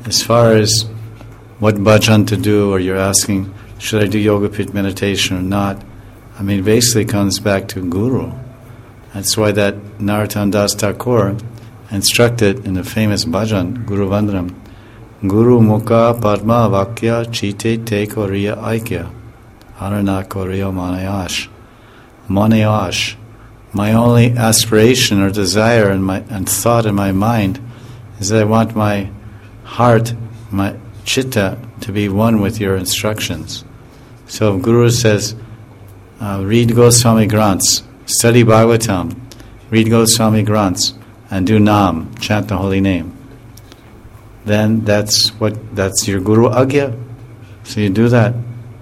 as far as what bhajan to do, or you're asking, should I do yoga pit meditation or not? I mean, basically comes back to Guru. That's why that Narottam Das Thakur instructed in the famous bhajan, Guru Vandram, Guru Mukha Padma Vakya Chite Te Koriya Aikya Arana Koriya Manayash. Manayash. My only aspiration or desire and thought in my mind is that I want my heart, my chitta, to be one with your instructions. So if Guru says, read Goswami Granths, study Bhagavatam, read Goswami Granths, and do Nam, chant the holy name, then that's your Guru Agya. So you do that.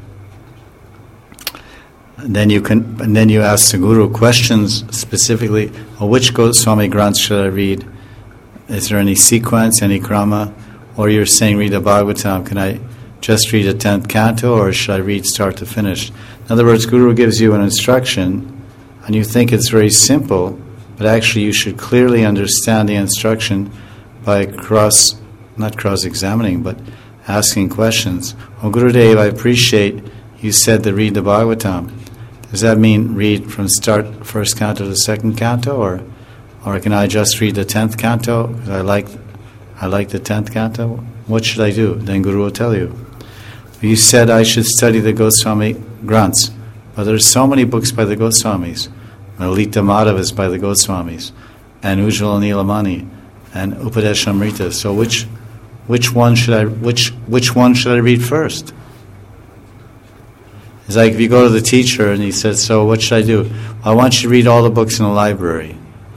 And then you ask the Guru questions specifically. Which Goswami Granths should I read? Is there any sequence, any krama? Or you're saying read the Bhagavatam. Can I just read a 10th canto, or should I read start to finish? In other words, Guru gives you an instruction, and you think it's very simple, but actually you should clearly understand the instruction by not cross-examining, but asking questions. Oh, Gurudev, I appreciate you said to read the Bhagavatam. Does that mean read from start first canto to second canto, or can I just read the 10th canto? Because I like the 10th canto. What should I do? Then Guru will tell you. You said I should study the Goswami Granths, but there's so many books by the Goswamis. Lalita Madhava is by the Goswamis, and Ujjvala Nilamani, and Upadeshamrita. So which one should I read first? It's like if you go to the teacher and he says, so what should I do? I want you to read all the books in the library.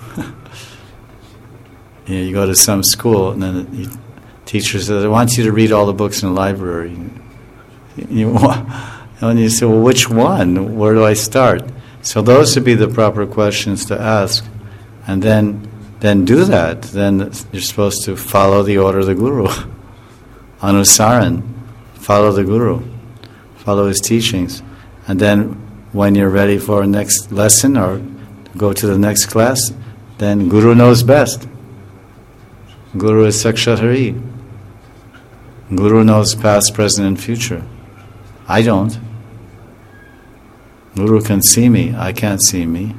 You go to some school and then the teacher says, I want you to read all the books in the library. And you say, well, which one? Where do I start? So those would be the proper questions to ask. And then do that. Then you're supposed to follow the order of the Guru. Anusaran. Follow the Guru. Follow his teachings. And then when you're ready for a next lesson or go to the next class, then Guru knows best. Guru is Sakshat Hari. Guru knows past, present, and future. I don't. Guru can see me. I can't see me.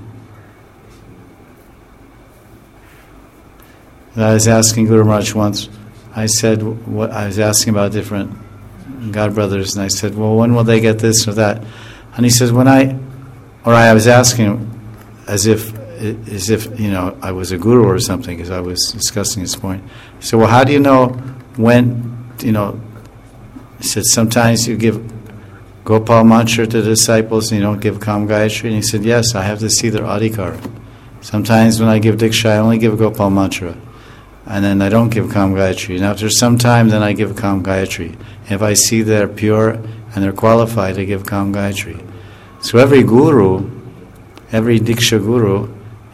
I was asking Guru Maharaj once, I was asking about different God brothers, and I said, well, when will they get this or that? And he says, I was asking as if I was a guru or something, because I was discussing his point. So, well, how do you know when, he said, sometimes you give Gopal mantra to the disciples and you don't give Kam Gayatri. And he said, yes, I have to see their adhikar. Sometimes when I give Diksha, I only give Gopal mantra. And then I don't give Kam Gayatri. And after some time, then I give Kam Gayatri. If I see they're pure and they're qualified, I give Kam Gayatri. So every guru, every Diksha guru,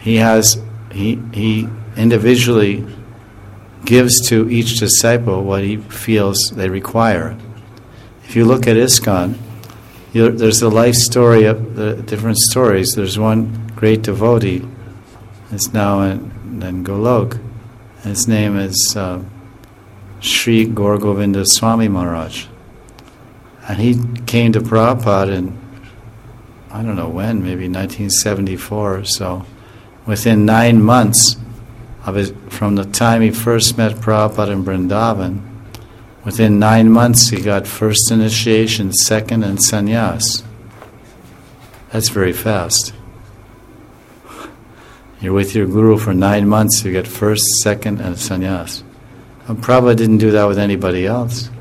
he individually gives to each disciple what he feels they require. If you look at ISKCON, there's the life story of the different stories. There's one great devotee, it's now in Golok. His name is Sri Gaur Govinda Swami Maharaj. And he came to Prabhupada in, I don't know when, maybe 1974 or so. Within 9 months from the time he first met Prabhupada in Vrindavan, within 9 months he got first initiation, second, and sannyas. That's very fast. You're with your guru for 9 months, you get first, second, and sannyas. And Prabhupada didn't do that with anybody else.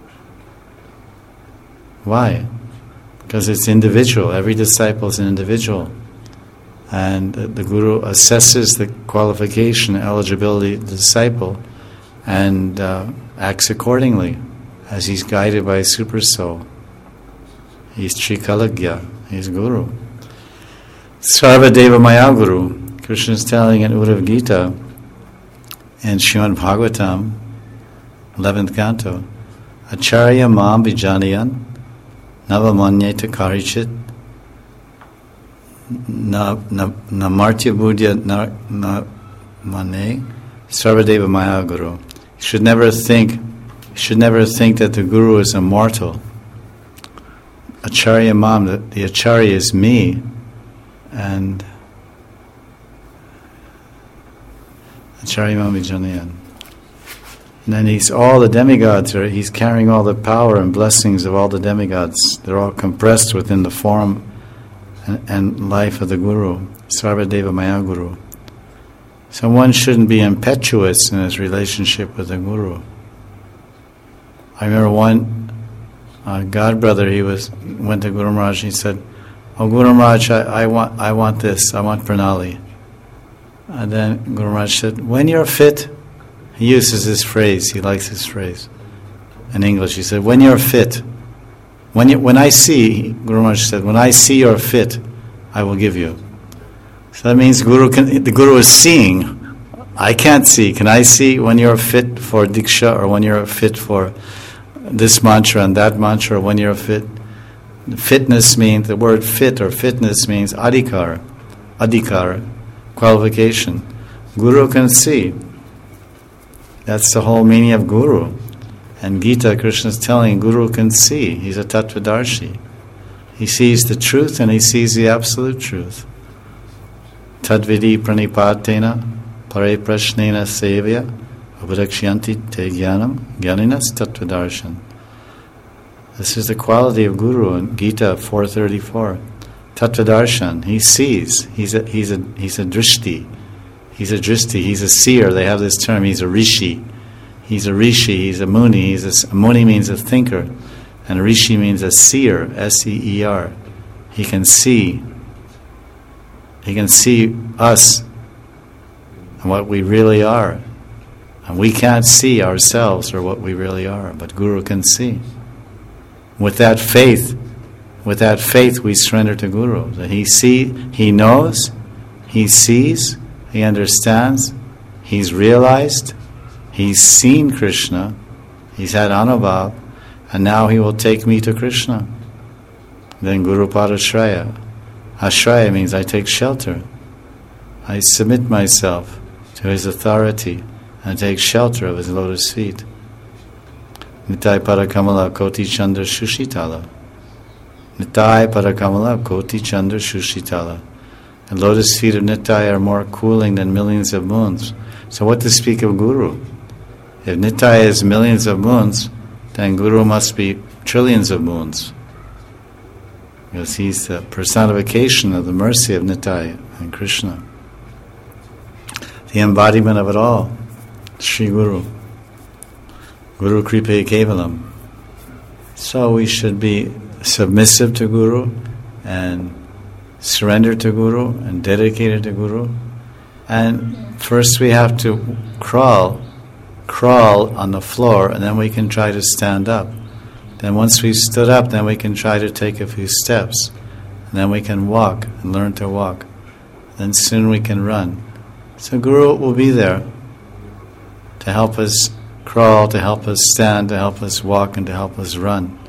Why? Because it's individual. Every disciple is an individual. And the guru assesses the qualification, eligibility of the disciple, and acts accordingly as he's guided by a super soul. He's Trikalagya, he's guru. Sarvadeva Maya Guru. Krishna is telling in Uddhava Gita in Srimad Bhagavatam, 11th canto, Acharya mam vijanayan navamanyeta karichit namartya buddhya na mane sarvadeva maya guru. You should never think should never think that the Guru is immortal. Acharya Mam, the Acharya is me, and Acharya Mam Vijanayan. And then he's all the demigods, he's carrying all the power and blessings of all the demigods. They're all compressed within the form and life of the Guru, Sarvadeva Maya Guru. So one shouldn't be impetuous in his relationship with the Guru. I remember one godbrother, went to Guru Maharaj and he said, "Oh Guru Maharaj, I want this, I want Pranali." And then Guru Maharaj said, "When you're fit," he uses this phrase, he likes this phrase in English. He said, "When you're fit, when I see," Guru Maharaj said, "when I see you're fit, I will give you." So that means the Guru is seeing. I can't see. Can I see when you're fit for Diksha, or when you're fit for this mantra and that mantra, or when you're fit? Fitness means, the word fit or fitness means adhikar, qualification. Guru can see. That's the whole meaning of Guru. And Gita, Krishna is telling, Guru can see. He's a Tattvadarshi. He sees the truth and he sees the absolute truth. Tadvidi pranipatena pare prashnena sevya abhadakshanti te jnanam jnaninas tattvadarshan. This is the quality of Guru in Gita 4:34. Tattvadarshan, he sees. He's a drishti. He's a drishti. He's a seer. They have this term. He's a rishi. He's a rishi. He's a muni. A muni means a thinker, and a rishi means a seer. S-E-E-R. He can see. He can see us and what we really are. And we can't see ourselves or what we really are, but Guru can see. With that faith we surrender to Guru. That he knows, he sees, he understands, he's realized, he's seen Krishna, he's had Anubhav, and now he will take me to Krishna. Then Guru Padashraya. Ashraya means I take shelter. I submit myself to his authority and take shelter of his lotus feet. Nitai Parakamala Koti Chandra Shushitala. Nitai Parakamala Koti Chandra Shushitala. The lotus feet of Nitai are more cooling than millions of moons. So what to speak of Guru? If Nitai is millions of moons, then Guru must be trillions of moons. Because he's the personification of the mercy of Nitai and Krishna. The embodiment of it all, Sri Guru. Guru Kripe Kevalam. So we should be submissive to Guru and surrender to Guru and dedicated to Guru. And first we have to crawl on the floor, and then we can try to stand up. Then once we've stood up, then we can try to take a few steps. And then we can walk and learn to walk. Then soon we can run. So Guru will be there to help us crawl, to help us stand, to help us walk, and to help us run.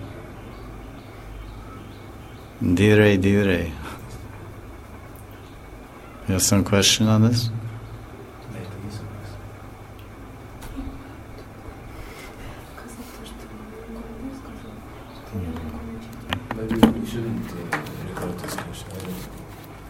Dire. You have some question on this?